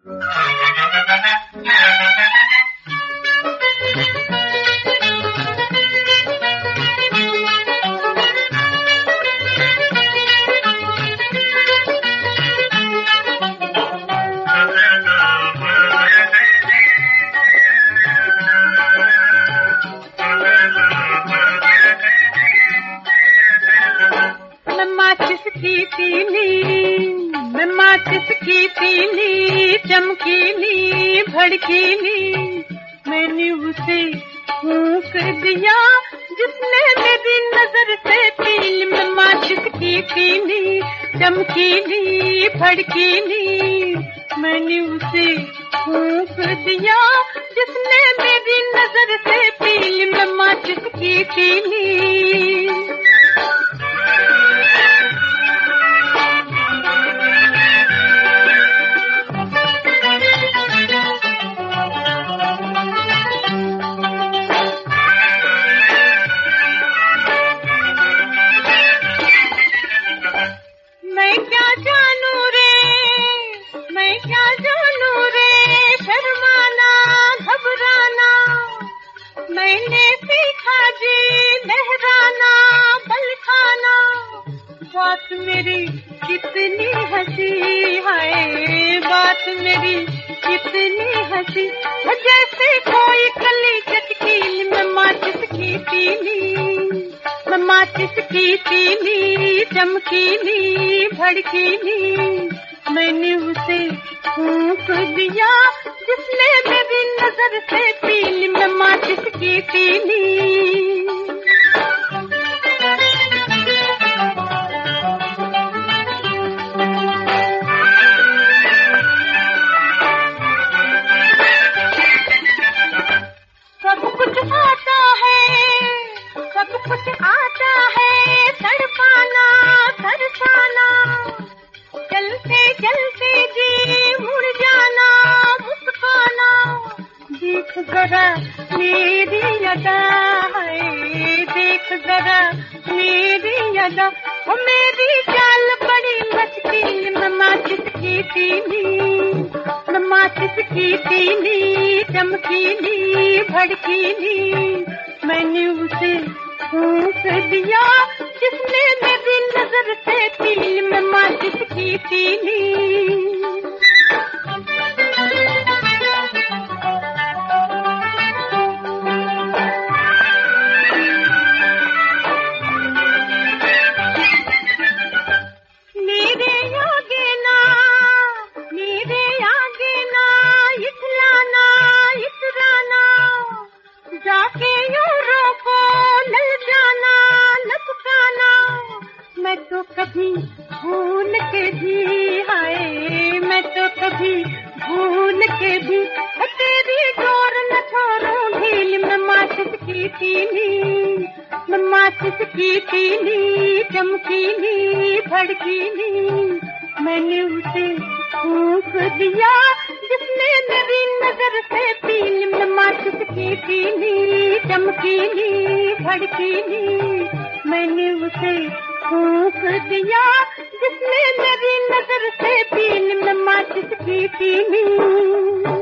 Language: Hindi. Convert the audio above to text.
किसकी पीली चमकीली भड़कीली, मैंने उसे फूंक दिया जिसने मेरी नजर से पीली। मम्मा किसकी पीली चमकीली भड़कीली, मैंने उसे फूंक दिया जिसने मेरी नजर से पीली। मम्मा किसकी पीली। बात मेरी कितनी हंसी है, बात मेरी कितनी हंसी, जैसे कोई कली चटकीली। मम्मा किसकी पीली, मम्मा किसकी पीली चमकीली भड़कीली, मैंने उसे फूंक दिया जिसने मेरी नजर से पीली। मम्मा किसकी पीली। सब कुछ आता है तड़पाना तरसाना, चलते चलते जी मुड़ जाना मुस्काना। देख जरा मेरी अदा है, देख जरा मेरी अदा, वो मेरी चाल बड़ी मस्ती। मम्मा किसकी पीली, मम्मा किसकी पीली चमकीली भड़कीली, मैंने उसे फूंक दिया जिसने मेरी नजर से पीली। मम्मा किसकी पीली। जाके यूरों को लल जाना लपकाना, मैं तो कभी भूल के भी हाय, मैं तो कभी भूल के भी तेरी डोर न छोड़ूं ढीली। मम्मा किसकी पीली, मम्मा किसकी पीली चमकीली भड़कीली, मैंने उसे फूंक दिया जिसने मेरी नजर से पीली। मम्मा किसकी पीली चमकीली भड़कीली, मैंने उसे फूंक दिया जिसने मेरी नजर से पीली। मम्मा किसकी पीली।